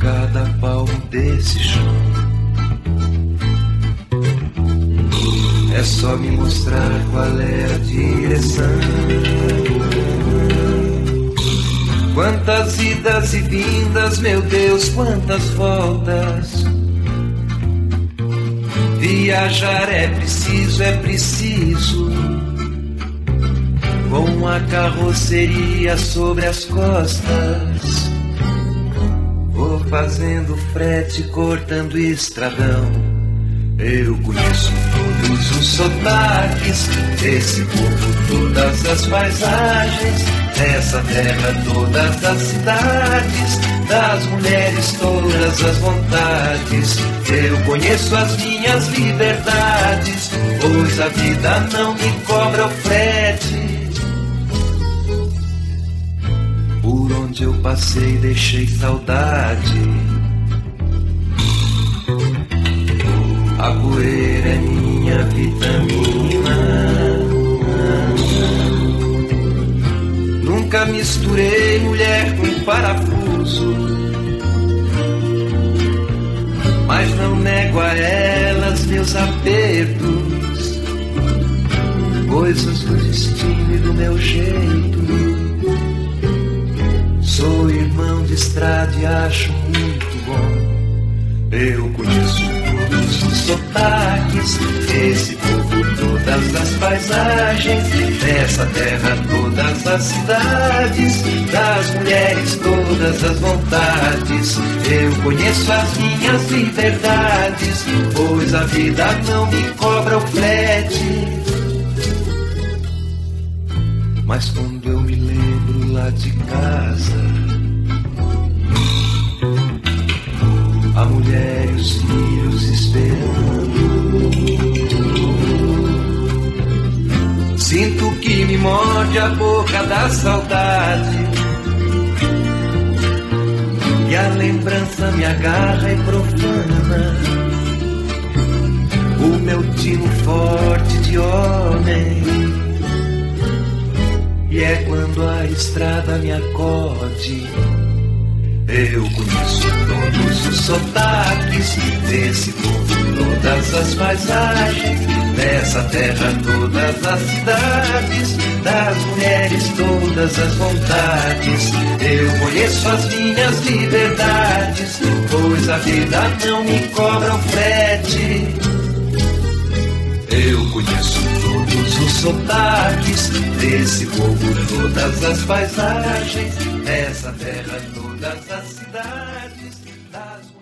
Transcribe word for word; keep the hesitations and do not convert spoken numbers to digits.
cada palmo desse chão. É só me mostrar qual é a direção. Quantas idas e vindas, meu Deus, quantas voltas. Viajar é preciso, é preciso. Com a carroceria sobre as costas, vou fazendo frete, cortando estradão. Eu conheço todos os sotaques desse povo, todas as paisagens, dessa terra, todas as cidades, das mulheres, todas as vontades. Eu conheço as minhas liberdades, pois a vida não me cobra o frete. Por onde eu passei deixei saudade. A poeira é minha vitamina. Nunca misturei mulher com parafuso, mas não nego a elas meus apertos, coisas do destino e do meu jeito. Sou irmão de estrada e acho muito bom. Eu conheço todos os sotaques desse povo, todas as paisagens, dessa terra, todas as cidades, das mulheres, todas as vontades. Eu conheço as minhas liberdades, pois a vida não me cobra o frete. Mas quando eu me lembro lá de casa, a mulher e os filhos esperando, sinto que me morde a boca da saudade, e a lembrança me agarra e profana o meu tino forte de homem. E é quando a estrada me acode. Eu conheço todos os sotaques desse povo, todas as paisagens, dessa terra, todas as cidades, das mulheres, todas as vontades. Eu conheço as minhas liberdades, pois a vida não me cobra o frete. Eu conheço todos os sotaques desse povo, todas as paisagens, dessa terra, todas as cidades, das